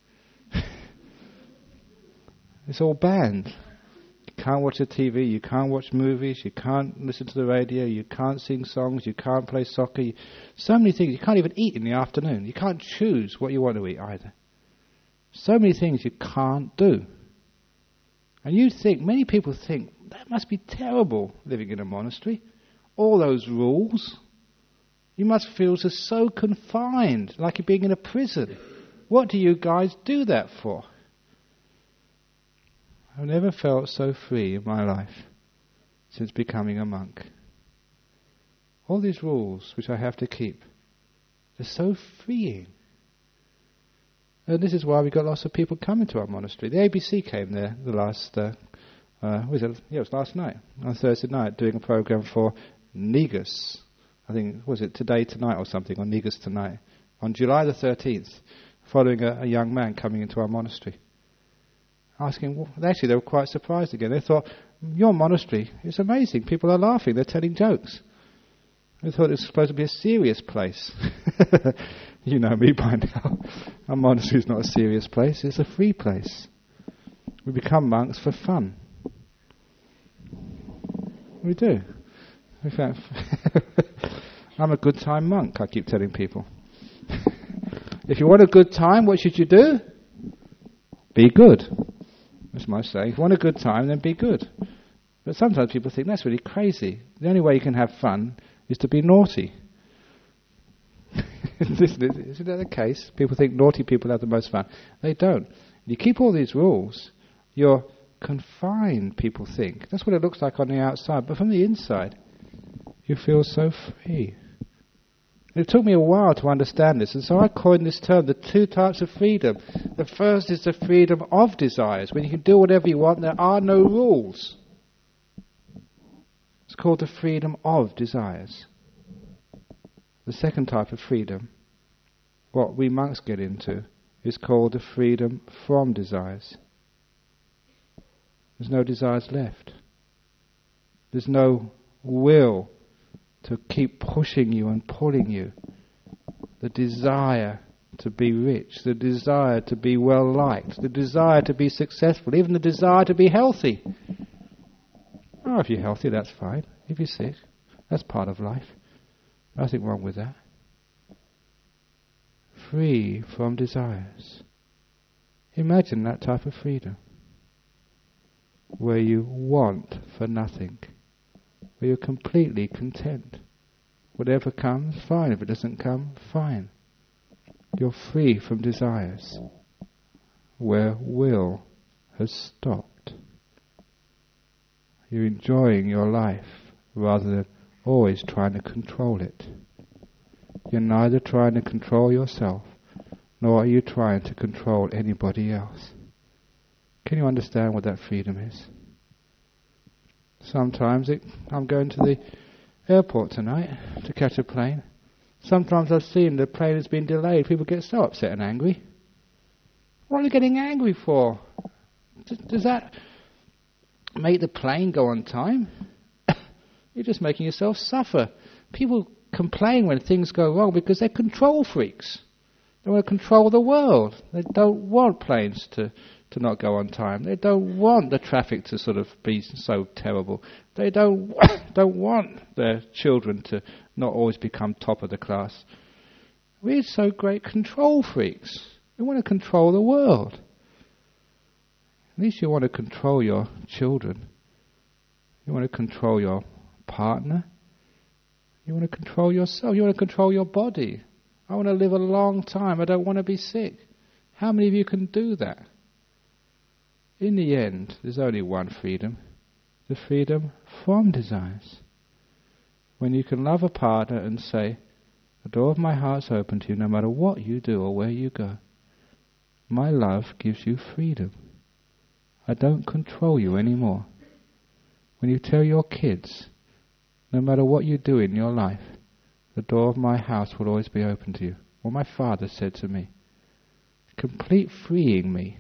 It's all banned. You can't watch the T V, you can't watch movies, you can't listen to the radio, you can't sing songs, you can't play soccer. You, so many things. You can't even eat in the afternoon. You can't choose what you want to eat either. So many things you can't do. And you think, many people think, that must be terrible living in a monastery. All those rules. You must feel just so confined, like you're being in a prison. What do you guys do that for? I've never felt so free in my life since becoming a monk. All these rules which I have to keep, they're so freeing. And this is why we got lots of people coming to our monastery. The A B C came there the last, uh, uh, was it? Yeah, it was last night, on Thursday night, doing a program for Negus. I think, was it Today Tonight or something, on Negus Tonight, on July the thirteenth, following a, a young man coming into our monastery. Asking, well, actually they were quite surprised again. They thought, your monastery is amazing. People are laughing, they're telling jokes. They thought it was supposed to be a serious place. You know me by now. Our monastery is not a serious place, it's a free place. We become monks for fun. We do. In fact, I'm a good time monk, I keep telling people. If you want a good time, what should you do? Be good. That's my saying. If you want a good time, then be good. But sometimes people think that's really crazy. The only way you can have fun is to be naughty. Isn't that the case? People think naughty people have the most fun. They don't. You keep all these rules, you're confined, people think. That's what it looks like on the outside. But from the inside, you feel so free. It took me a while to understand this, and so I coined this term, the two types of freedom. The first is the freedom of desires, when you can do whatever you want, there are no rules. It's called the freedom of desires. The second type of freedom, what we monks get into, is called the freedom from desires. There's no desires left. There's no will to keep pushing you and pulling you. the desire to be rich, the desire to be well liked, the desire to be successful, even the desire to be healthy. Oh, if you're healthy, that's fine. If you're sick, that's part of life. Nothing wrong with that. Free from desires. Imagine that type of freedom, where you want for nothing, where you're completely content. Whatever comes, fine. If it doesn't come, fine. You're free from desires, where will has stopped. You're enjoying your life rather than always trying to control it. You're neither trying to control yourself, nor are you trying to control anybody else. Can you understand what that freedom is? Sometimes it, I'm going to the airport tonight to catch a plane. Sometimes I've seen the plane has been delayed. People get so upset and angry. What are they getting angry for? Does, does that make the plane go on time? You're just making yourself suffer. People complain when things go wrong because they're control freaks. They want to control the world. They don't want planes to, to not go on time. They don't want the traffic to sort of be so terrible. They don't don't want their children to not always become top of the class. We're so great control freaks. We want to control the world. At least you want to control your children. You want to control your partner. You want to control yourself. You want to control your body. I want to live a long time. I don't want to be sick. How many of you can do that? In the end, there's only one freedom. The freedom from desires. When you can love a partner and say, the door of my heart's open to you no matter what you do or where you go. My love gives you freedom. I don't control you anymore. When you tell your kids, no matter what you do in your life, the door of my house will always be open to you. What my father said to me, complete freeing me.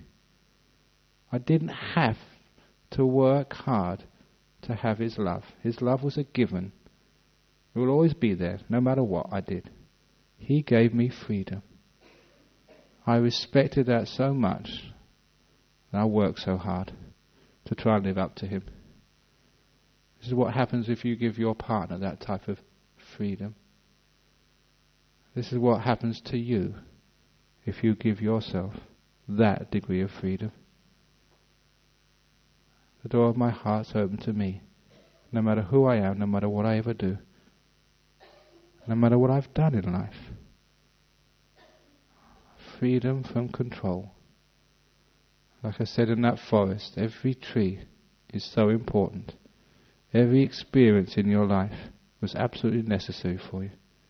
I didn't have to work hard to have his love. His love was a given. It will always be there, no matter what I did. He gave me freedom. I respected that so much that I worked so hard to try and live up to him. This is what happens if you give your partner that type of freedom. This is what happens to you if you give yourself that degree of freedom. The door of my heart's open to me, no matter who I am, no matter what I ever do, no matter what I've done in life. Freedom from control. Like I said in that forest, every tree is so important. Every experience in your life was absolutely necessary for you.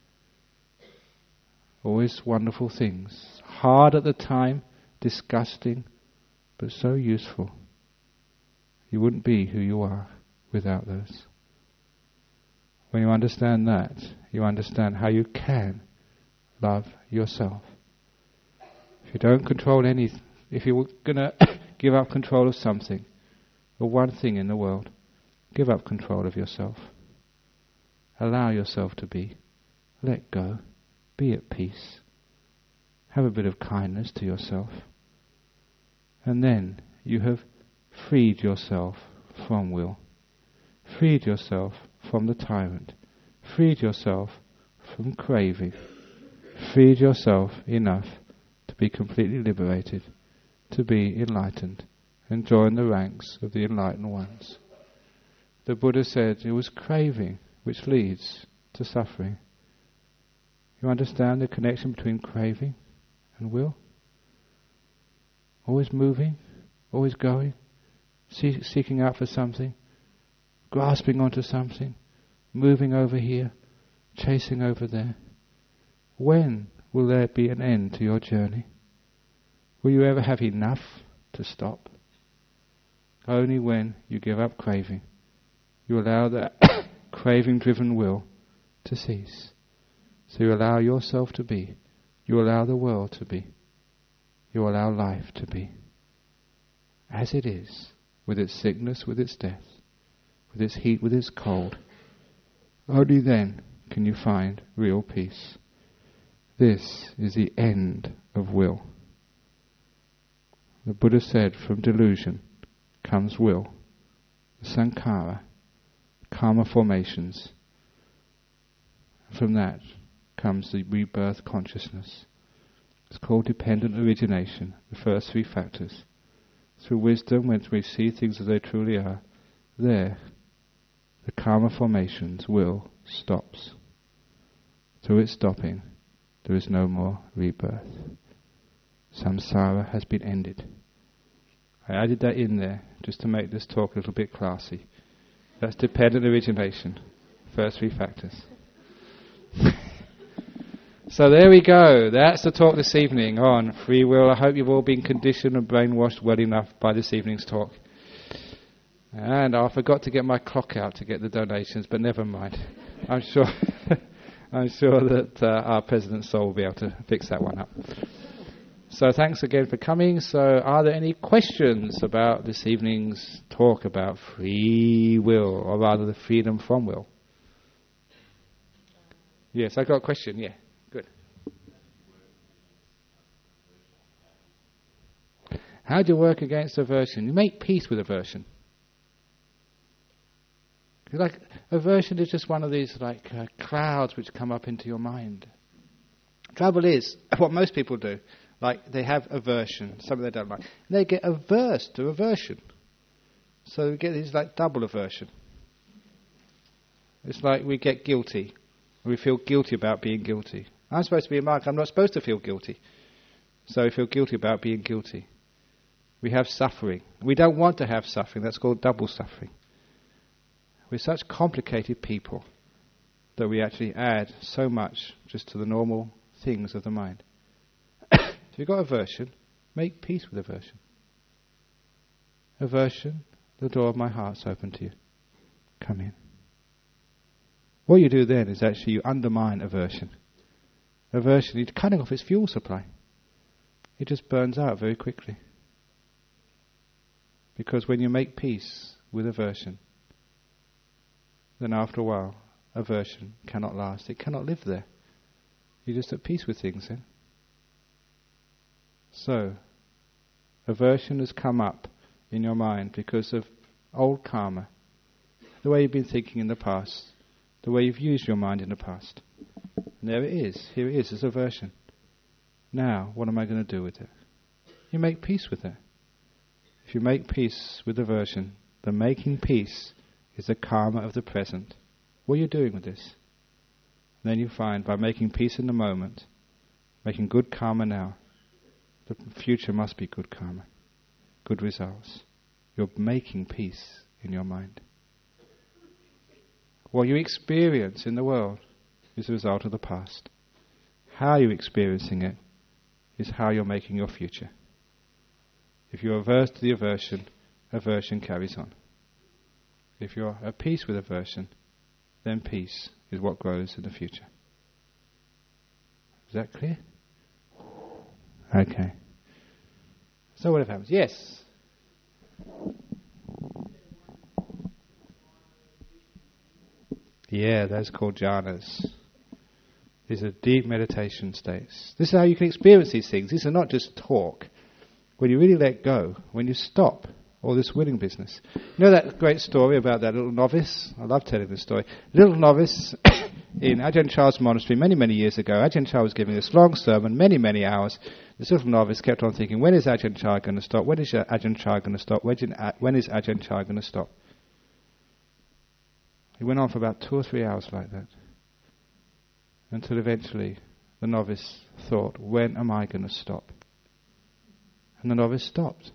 Always wonderful things. Hard at the time, disgusting, but so useful. You wouldn't be who you are without those. When you understand that, you understand how you can love yourself. If you don't control anything, if you're going to give up control of something, or one thing in the world, give up control of yourself. Allow yourself to be. Let go. Be at peace. Have a bit of kindness to yourself. And then you have freed yourself from will. Freed yourself from the tyrant. Freed yourself from craving. Freed yourself enough to be completely liberated, to be enlightened, and join the ranks of the enlightened ones. The Buddha said it was craving which leads to suffering. You understand the connection between craving and will? Always moving, always going, see, seeking out for something, grasping onto something, moving over here, chasing over there. When will there be an end to your journey? Will you ever have enough to stop? Only when you give up craving. You allow that craving-driven will to cease. So you allow yourself to be. You allow the world to be. You allow life to be. As it is, with its sickness, with its death, with its heat, with its cold. Only then can you find real peace. This is the end of will. The Buddha said, from delusion comes will, sankhara, karma formations. From that comes the rebirth consciousness. It's called dependent origination, the first three factors. Through wisdom, when we see things as they truly are, there, the karma formations, will, stops. Through its stopping, there is no more rebirth. Samsara has been ended. I added that in there just to make this talk a little bit classy. That's dependent origination, first three factors. So there we go. That's the talk this evening on free will. I hope you've all been conditioned and brainwashed well enough by this evening's talk. And I forgot to get my clock out to get the donations, but never mind. I'm sure I'm sure that uh, our President Sol will be able to fix that one up. So thanks again for coming. So are there any questions about this evening's talk about free will, or rather the freedom from will? Yes, I got a question, yeah. Good. How do you work against aversion? You make peace with aversion. Like, aversion is just one of these like uh, clouds which come up into your mind. Trouble is, what most people do, like they have aversion, something they don't like, and they get averse to aversion. So we get this like double aversion. It's like we get guilty. We feel guilty about being guilty. I'm supposed to be a monk, I'm not supposed to feel guilty. So we feel guilty about being guilty. We have suffering. We don't want to have suffering, that's called double suffering. We're such complicated people that we actually add so much just to the normal things of the mind. If you've got aversion, make peace with aversion. Aversion, the door of my heart's open to you. Come in. What you do then is actually you undermine aversion. Aversion, you're cutting off its fuel supply. It just burns out very quickly. Because when you make peace with aversion, then after a while, aversion cannot last. It cannot live there. You're just at peace with things then. So, aversion has come up in your mind because of old karma, the way you've been thinking in the past, the way you've used your mind in the past. And there it is. Here it is, it's aversion. Now, what am I going to do with it? You make peace with it. If you make peace with aversion, the making peace is the karma of the present. What are you doing with this? And then you find, by making peace in the moment, making good karma now, the future must be good karma, good results. You're making peace in your mind. What you experience in the world is a result of the past. How you're experiencing it is how you're making your future. If you're averse to the aversion, aversion carries on. If you're at peace with aversion, then peace is what grows in the future. Is that clear? Okay. So what happens? Yes. Yeah, that's called jhanas. These are deep meditation states. This is how you can experience these things. These are not just talk. When you really let go, when you stop all this willing business. You know that great story about that little novice? I love telling this story. Little novice in Ajahn Chah's monastery many, many years ago. Ajahn Chah was giving this long sermon, many, many hours. This little novice kept on thinking, when is Ajahn Chah going to stop? When is Ajahn Chah going to stop? When is Ajahn Chah going to stop? He went on for about two or three hours like that. Until eventually the novice thought, when am I going to stop? And the novice stopped.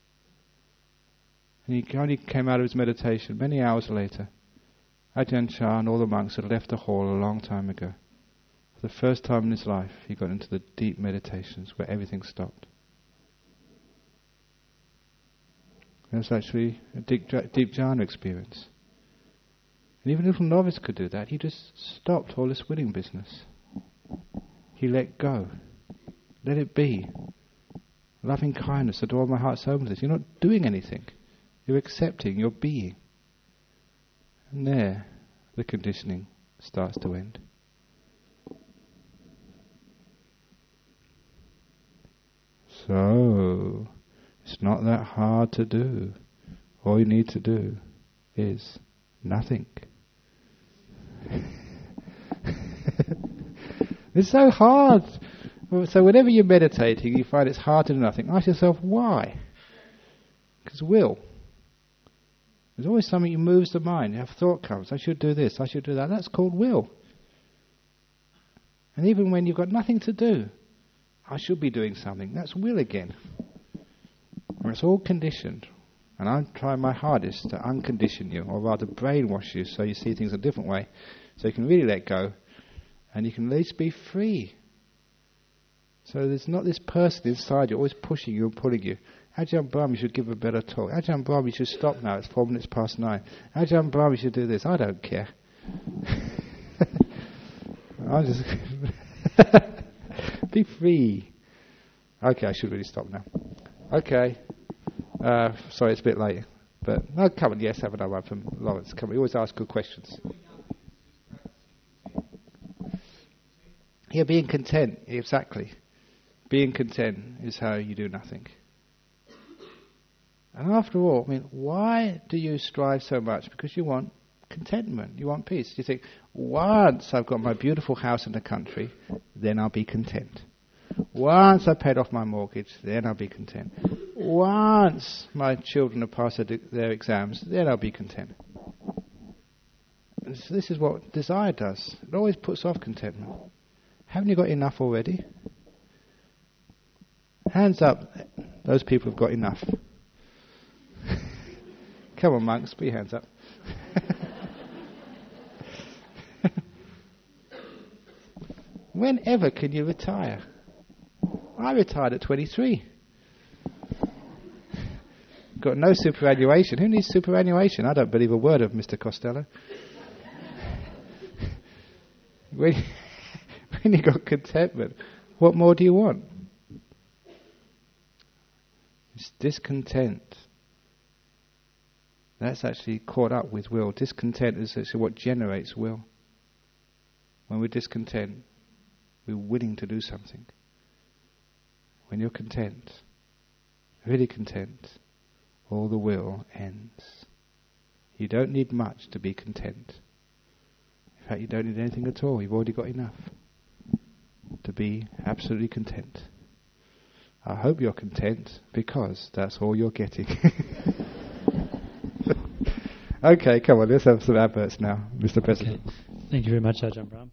And he only came out of his meditation many hours later. Ajahn Chah and all the monks had left the hall a long time ago. For the first time in his life, he got into the deep meditations where everything stopped. It was actually a deep, deep jhana experience. And even a little novice could do that. He just stopped all this willing business. He let go. Let it be. Loving kindness, the door of my heart's open to this. You're not doing anything. You're accepting, you're being. And there, the conditioning starts to end. So, it's not that hard to do. All you need to do is nothing. It's so hard. So whenever you're meditating, you find it's hard to do nothing. Ask yourself, why? Because will. There's always something that moves the mind. You have thought comes, I should do this, I should do that. That's called will. And even when you've got nothing to do, I should be doing something. That's will again. And it's all conditioned. And I'm trying my hardest to uncondition you, or rather brainwash you so you see things a different way. So you can really let go, and you can at least be free. So there's not this person inside you always pushing you and pulling you. Ajahn Brahm, you should give a better talk. Ajahn Brahm, you should stop now, it's four minutes past nine. Ajahn Brahm, you should do this. I don't care. I just... be free. Okay, I should really stop now. Okay. Uh, sorry, it's a bit late. But, no, come on, yes, have another one from Lawrence. Come on, you always ask good questions. Yeah, being content, exactly. Being content is how you do nothing. And after all, I mean, why do you strive so much? Because you want contentment, you want peace. You think, once I've got my beautiful house in the country, then I'll be content. Once I've paid off my mortgage, then I'll be content. Once my children have passed their, their exams, then I'll be content. And so this is what desire does. It always puts off contentment. Haven't you got enough already? Hands up, those people who've got enough. Come on, monks, put your hands up. Whenever can you retire? I retired at twenty-three. Got no superannuation. Who needs superannuation? I don't believe a word of Mister Costello. when, when you got contentment, what more do you want? It's discontent. That's actually caught up with will. Discontent is actually what generates will. When we're discontent, we're willing to do something. When you're content, really content, all the will ends. You don't need much to be content. In fact, you don't need anything at all. You've already got enough to be absolutely content. I hope you're content, because that's all you're getting. Okay, come on, let's have some adverts now, Mister President. Okay. Thank you very much, Ajahn Brahm.